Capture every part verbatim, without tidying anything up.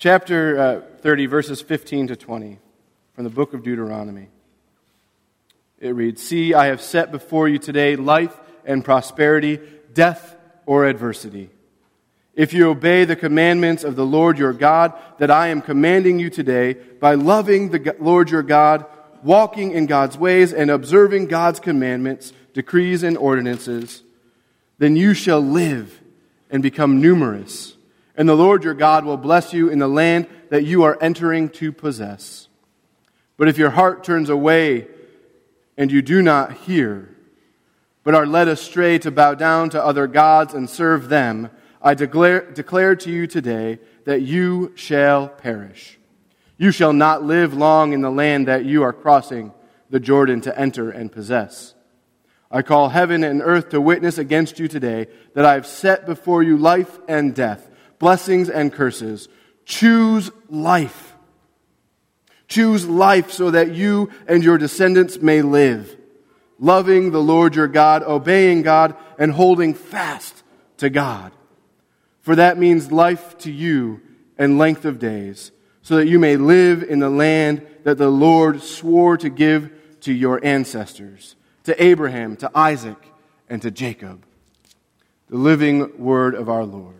chapter uh, thirty, verses fifteen to twenty, from the book of Deuteronomy. It reads, "See, I have set before you today life and prosperity, death or adversity. If you obey the commandments of the Lord your God that I am commanding you today, by loving the Lord your God, walking in God's ways, and observing God's commandments, decrees, and ordinances, then you shall live and become numerous, and the Lord your God will bless you in the land that you are entering to possess. But if your heart turns away and you do not hear, but are led astray to bow down to other gods and serve them, I declare, declare to you today that you shall perish. You shall not live long in the land that you are crossing the Jordan to enter and possess. I call heaven and earth to witness against you today that I have set before you life and death, blessings and curses. Choose life. Choose life so that you and your descendants may live, loving the Lord your God, obeying God, and holding fast to God. For that means life to you and length of days, so that you may live in the land that the Lord swore to give to your ancestors, to Abraham, to Isaac, and to Jacob." The living word of our Lord.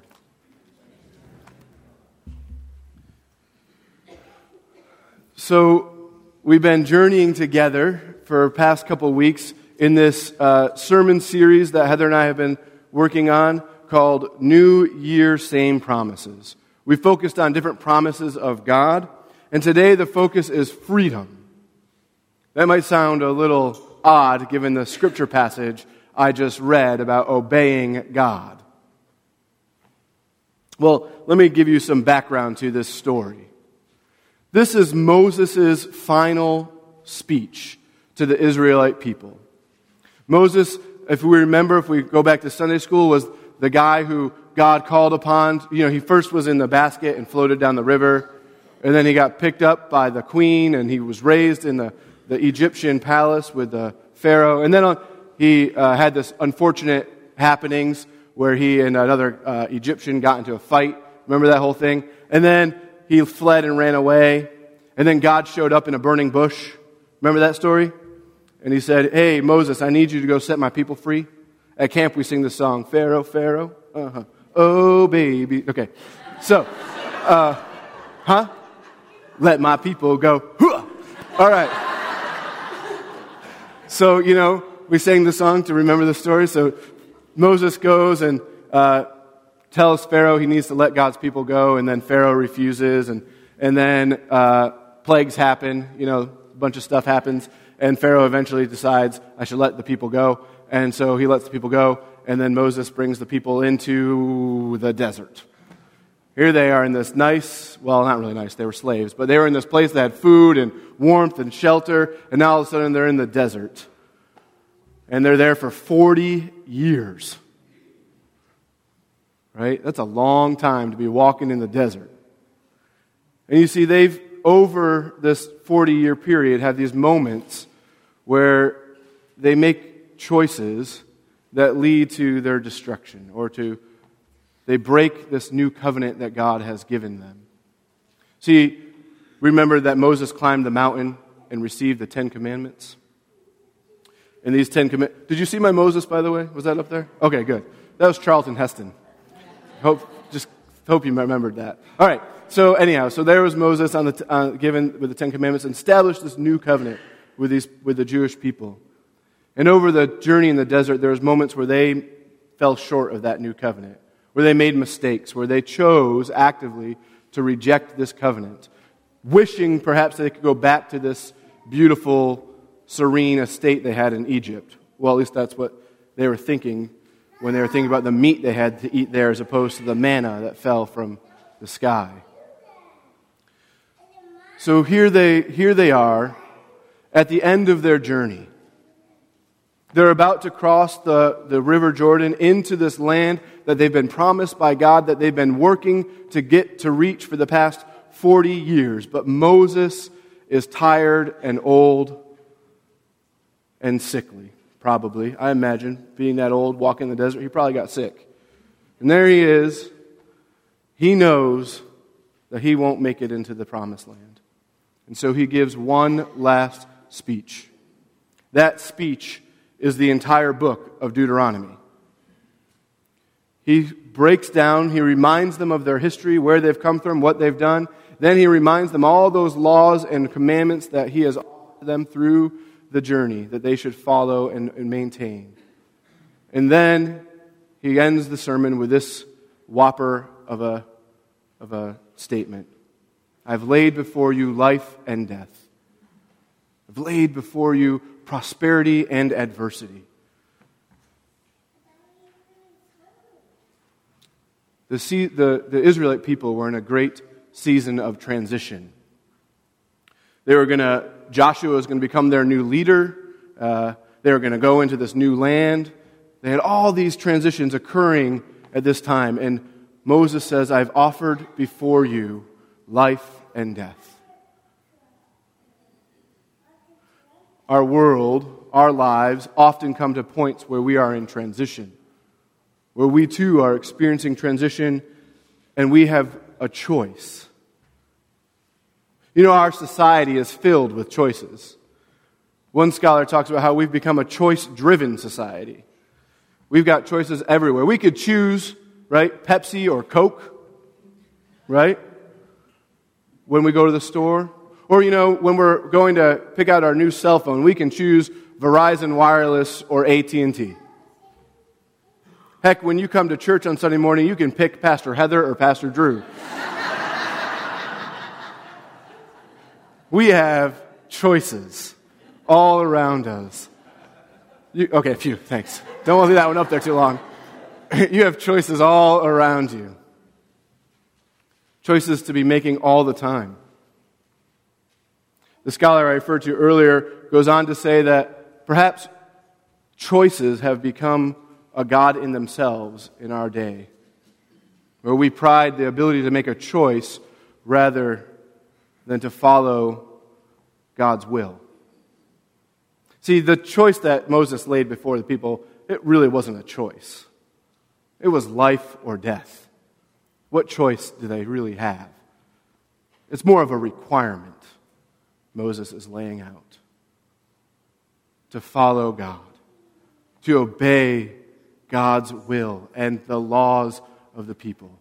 So, we've been journeying together for the past couple of weeks in this uh, sermon series that Heather and I have been working on called New Year, Same Promises. We focused on different promises of God, and today the focus is freedom. That might sound a little odd given the scripture passage I just read about obeying God. Well, let me give you some background to this story. This is Moses' final speech to the Israelite people. Moses, if we remember, if we go back to Sunday school, was the guy who God called upon. You know, he first was in the basket and floated down the river, and then he got picked up by the queen, and he was raised in the, the Egyptian palace with the Pharaoh. And then on, he uh, had this unfortunate happenings where he and another uh, Egyptian got into a fight. Remember that whole thing? And then he fled and ran away, and then God showed up in a burning bush. Remember that story? And he said, "Hey, Moses, I need you to go set my people free." At camp, we sing the song, "Pharaoh, Pharaoh, uh-huh, oh, baby." Okay, so, uh, huh? Let my people go. Hooah! All right. So, you know, we sang the song to remember the story. So Moses goes and uh, tells Pharaoh he needs to let God's people go, and then Pharaoh refuses, and, and then uh, plagues happen, you know, a bunch of stuff happens, and Pharaoh eventually decides, I should let the people go. And so he lets the people go, and then Moses brings the people into the desert. Here they are in this nice, well, not really nice, they were slaves, but they were in this place that had food and warmth and shelter, and now all of a sudden they're in the desert. And they're there for forty years. Right? That's a long time to be walking in the desert. And you see, they've, over this forty-year period, had these moments where they make choices that lead to their destruction, or to they break this new covenant that God has given them. See, remember that Moses climbed the mountain and received the Ten Commandments? And these Ten Commandments... Did you see my Moses, by the way? Was that up there? Okay, good. That was Charlton Heston. Hope, just hope you remembered that. All right, so anyhow, so there was Moses on the uh, given with the Ten Commandments and established this new covenant with these with the Jewish people. And over the journey in the desert, there was moments where they fell short of that new covenant, where they made mistakes, where they chose actively to reject this covenant, wishing perhaps they could go back to this beautiful, serene estate they had in Egypt. Well, at least that's what they were thinking when they were thinking about the meat they had to eat there as opposed to the manna that fell from the sky. So here they, here they are at the end of their journey. They're about to cross the, the River Jordan into this land that they've been promised by God, that they've been working to get to reach for the past forty years. But Moses is tired and old and sickly, probably. I imagine, being that old, walking in the desert, he probably got sick. And there he is. He knows that he won't make it into the promised land. And so he gives one last speech. That speech is the entire book of Deuteronomy. He breaks down, he reminds them of their history, where they've come from, what they've done. Then he reminds them all those laws and commandments that he has offered them through the journey that they should follow and, and maintain. And then he ends the sermon with this whopper of a, of a statement. I've laid before you life and death. I've laid before you prosperity and adversity. The, the, the Israelite people were in a great season of transition. They were going to, Joshua was going to become their new leader. Uh, they were going to go into this new land. They had all these transitions occurring at this time. And Moses says, I've offered before you life and death. Our world, our lives often come to points where we are in transition, where we too are experiencing transition and we have a choice. You know, our society is filled with choices. One scholar talks about how we've become a choice-driven society. We've got choices everywhere. We could choose, right, Pepsi or Coke, right, when we go to the store. Or, you know, when we're going to pick out our new cell phone, we can choose Verizon Wireless or A T and T. Heck, when you come to church on Sunday morning, you can pick Pastor Heather or Pastor Drew. We have choices all around us. You, okay, phew, thanks. Don't want to leave that one up there too long. You have choices all around you. Choices to be making all the time. The scholar I referred to earlier goes on to say that perhaps choices have become a god in themselves in our day, where we pride the ability to make a choice rather than to follow God's will. See, the choice that Moses laid before the people, it really wasn't a choice. It was life or death. What choice do they really have? It's more of a requirement Moses is laying out. To follow God. To obey God's will and the laws of the people.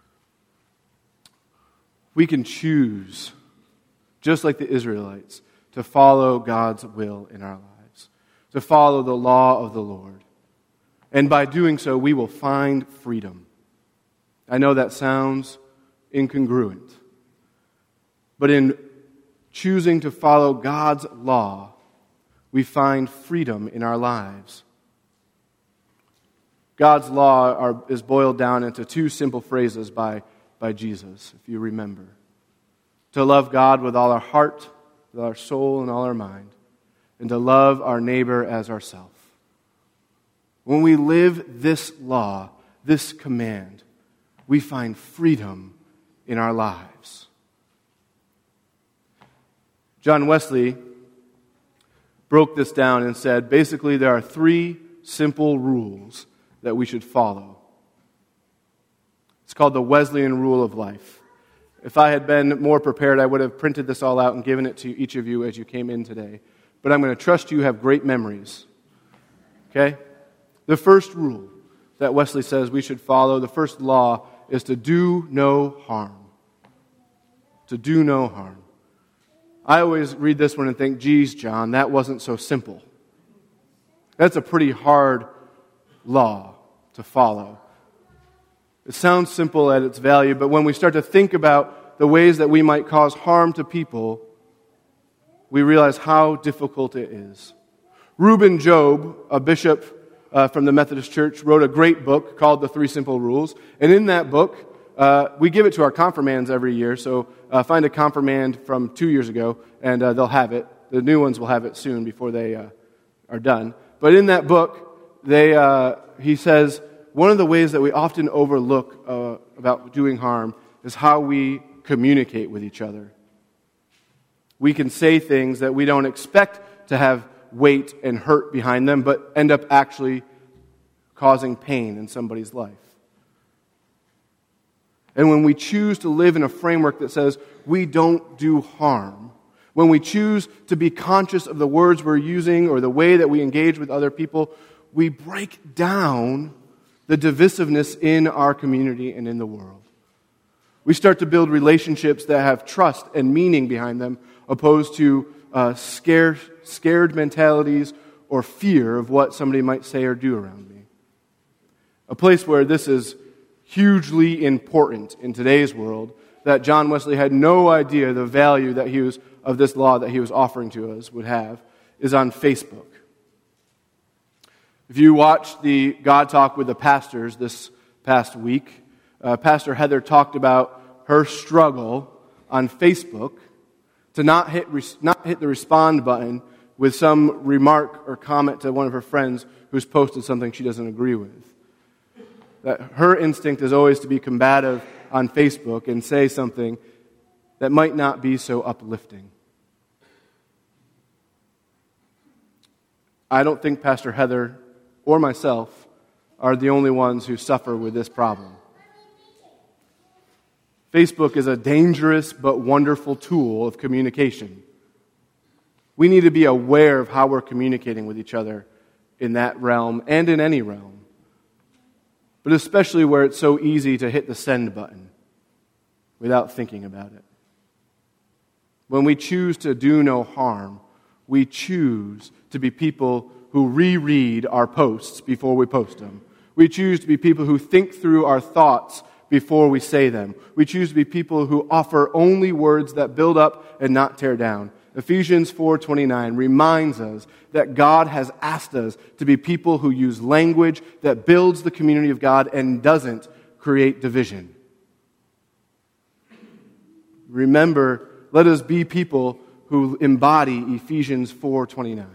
We can choose, just like the Israelites, to follow God's will in our lives. To follow the law of the Lord. And by doing so, we will find freedom. I know that sounds incongruent. But in choosing to follow God's law, we find freedom in our lives. God's law are, is boiled down into two simple phrases by, by Jesus, if you remember. To love God with all our heart, with our soul, and all our mind. And to love our neighbor as ourselves. When we live this law, this command, we find freedom in our lives. John Wesley broke this down and said, basically there are three simple rules that we should follow. It's called the Wesleyan rule of life. If I had been more prepared, I would have printed this all out and given it to each of you as you came in today. But I'm going to trust you have great memories. Okay? The first rule that Wesley says we should follow, the first law, is to do no harm. To do no harm. I always read this one and think, geez, John, that wasn't so simple. That's a pretty hard law to follow. It sounds simple at its value, but when we start to think about the ways that we might cause harm to people, we realize how difficult it is. Reuben Job, a bishop uh, from the Methodist Church, wrote a great book called The Three Simple Rules. And in that book, uh, we give it to our confirmands every year. So uh, find a confirmand from two years ago, and uh, they'll have it. The new ones will have it soon before they uh, are done. But in that book, they uh, he says, one of the ways that we often overlook uh, about doing harm is how we communicate with each other. We can say things that we don't expect to have weight and hurt behind them, but end up actually causing pain in somebody's life. And when we choose to live in a framework that says we don't do harm, when we choose to be conscious of the words we're using or the way that we engage with other people, we break down the divisiveness in our community and in the world. We start to build relationships that have trust and meaning behind them, opposed to uh, scared, scared mentalities or fear of what somebody might say or do around me. A place where this is hugely important in today's world, that John Wesley had no idea the value that he was of this law that he was offering to us would have, is on Facebook. If you watched the God Talk with the pastors this past week, uh, Pastor Heather talked about her struggle on Facebook to not hit not hit the respond button with some remark or comment to one of her friends who's posted something she doesn't agree with. That her instinct is always to be combative on Facebook and say something that might not be so uplifting. I don't think Pastor Heather or myself are the only ones who suffer with this problem. Facebook is a dangerous but wonderful tool of communication. We need to be aware of how we're communicating with each other in that realm and in any realm, but especially where it's so easy to hit the send button without thinking about it. When we choose to do no harm, we choose to be people who reread our posts before we post them. We choose to be people who think through our thoughts before we say them. We choose to be people who offer only words that build up and not tear down. Ephesians four twenty-nine reminds us that God has asked us to be people who use language that builds the community of God and doesn't create division. Remember, let us be people who embody Ephesians four twenty-nine.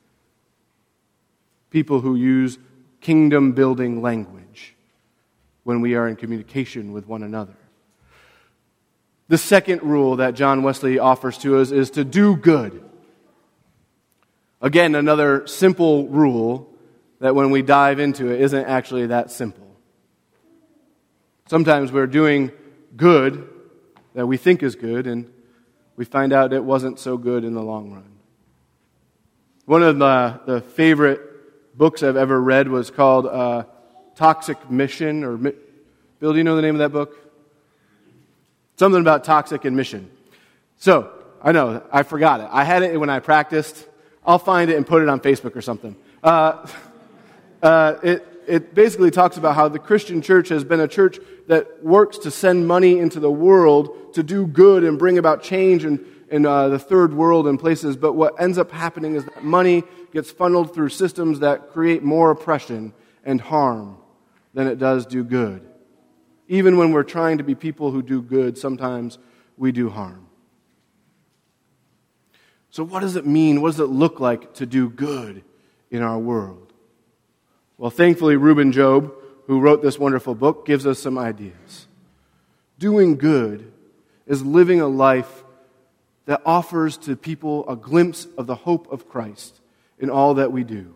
People who use kingdom-building language when we are in communication with one another. The second rule that John Wesley offers to us is to do good. Again, another simple rule that when we dive into it isn't actually that simple. Sometimes we're doing good that we think is good, and we find out it wasn't so good in the long run. One of the, the favorite books I've ever read was called uh, Toxic Mission, or Bill, do you know the name of that book? Something about toxic and mission. So, I know, I forgot it. I had it when I practiced. I'll find it and put it on Facebook or something. Uh, uh, it, it basically talks about how the Christian church has been a church that works to send money into the world to do good and bring about change in, in uh, the third world and places. But what ends up happening is that money gets funneled through systems that create more oppression and harm than it does do good. Even when we're trying to be people who do good, sometimes we do harm. So what does it mean? What does it look like to do good in our world? Well, thankfully, Reuben Job, who wrote this wonderful book, gives us some ideas. Doing good is living a life that offers to people a glimpse of the hope of Christ in all that we do.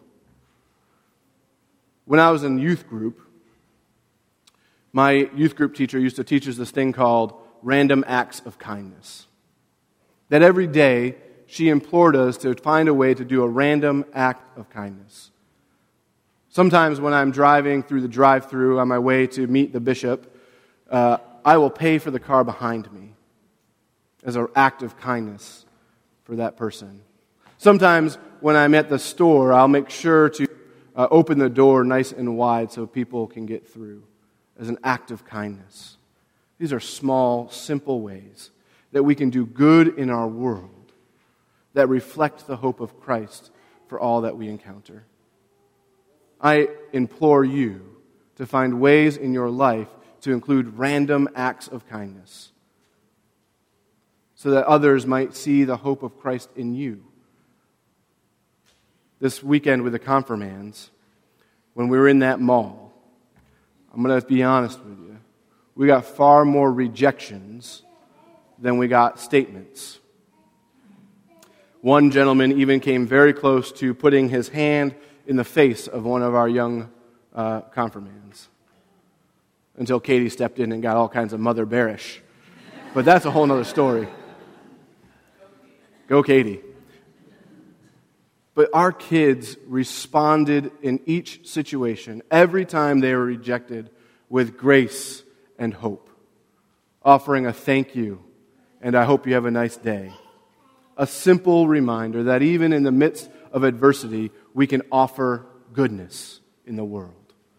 When I was in youth group, my youth group teacher used to teach us this thing called random acts of kindness. That every day she implored us to find a way to do a random act of kindness. Sometimes when I'm driving through the drive-thru on my way to meet the bishop, uh, I will pay for the car behind me as an act of kindness for that person. Sometimes when I'm at the store, I'll make sure to uh, open the door nice and wide so people can get through as an act of kindness. These are small, simple ways that we can do good in our world that reflect the hope of Christ for all that we encounter. I implore you to find ways in your life to include random acts of kindness so that others might see the hope of Christ in you. This weekend with the confirmands, when we were in that mall, I'm going to be honest with you, we got far more rejections than we got statements. One gentleman even came very close to putting his hand in the face of one of our young uh, confirmands. until Katie stepped in and got all kinds of mother bearish. But that's a whole other story. Go Katie. But our kids responded in each situation, every time they were rejected, with grace and hope, offering a thank you and I hope you have a nice day. A simple reminder that even in the midst of adversity, we can offer goodness in the world.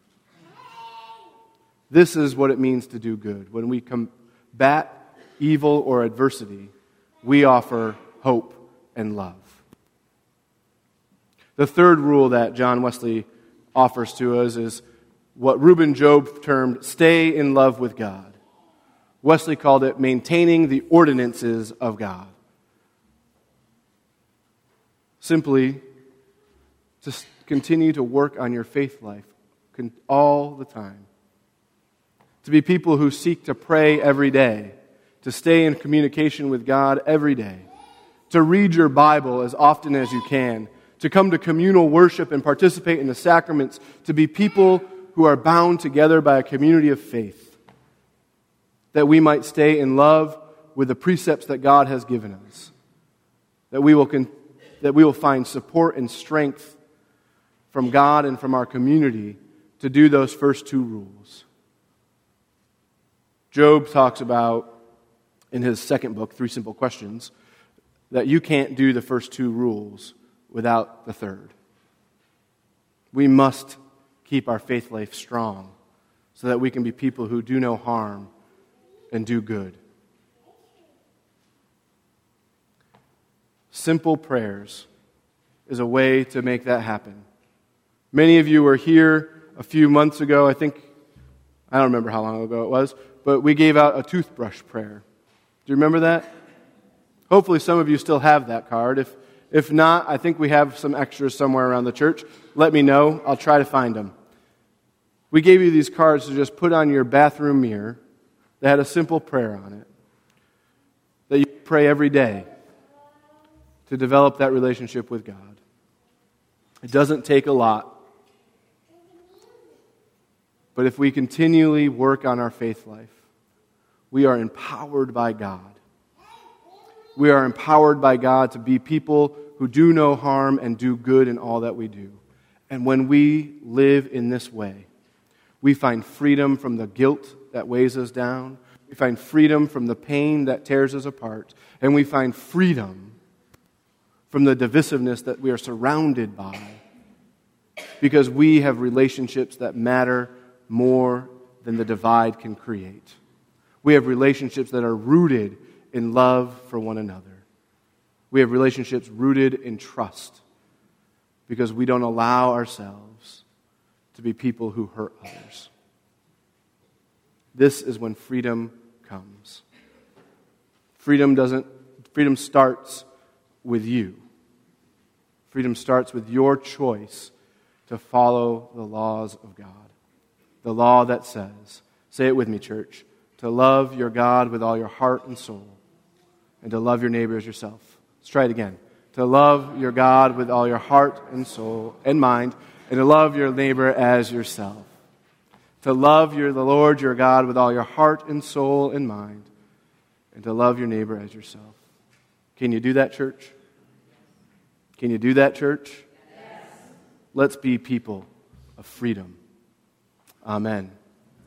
This is what it means to do good. When we combat evil or adversity, we offer hope and love. The third rule that John Wesley offers to us is what Reuben Job termed stay in love with God. Wesley called it maintaining the ordinances of God. Simply, to continue to work on your faith life all the time. To be people who seek to pray every day. To stay in communication with God every day. To read your Bible as often as you can. To come to communal worship and participate in the sacraments. To be people who are bound together by a community of faith. That we might stay in love with the precepts that God has given us. That we will con- that we will find support and strength from God and from our community to do those first two rules. Job talks about, in his second book, Three Simple Questions, that you can't do the first two rules without the third. We must keep our faith life strong so that we can be people who do no harm and do good. Simple prayers is a way to make that happen. Many of you were here a few months ago. I think, I don't remember how long ago it was, but we gave out a toothbrush prayer. Do you remember that? Hopefully some of you still have that card. If if not, I think we have some extras somewhere around the church. Let me know. I'll try to find them. We gave you these cards to just put on your bathroom mirror. They had a simple prayer on it that you pray every day to develop that relationship with God. It doesn't take a lot. But if we continually work on our faith life, we are empowered by God. We are empowered by God to be people who do no harm and do good in all that we do. And when we live in this way, we find freedom from the guilt that weighs us down. We find freedom from the pain that tears us apart. And we find freedom from the divisiveness that we are surrounded by. Because we have relationships that matter more than the divide can create. We have relationships that are rooted in love for one another. We have relationships rooted in trust because we don't allow ourselves to be people who hurt others. This is when freedom comes. Freedom doesn't, freedom starts with you. Freedom starts with your choice to follow the laws of God. The law that says, say it with me, church, to love your God with all your heart and soul, and to love your neighbor as yourself. Let's try it again. To love your God with all your heart and soul and mind, and to love your neighbor as yourself. To love your, the Lord your God with all your heart and soul and mind, and to love your neighbor as yourself. Can you do that, church? Can you do that, church? Yes. Let's be people of freedom. Amen.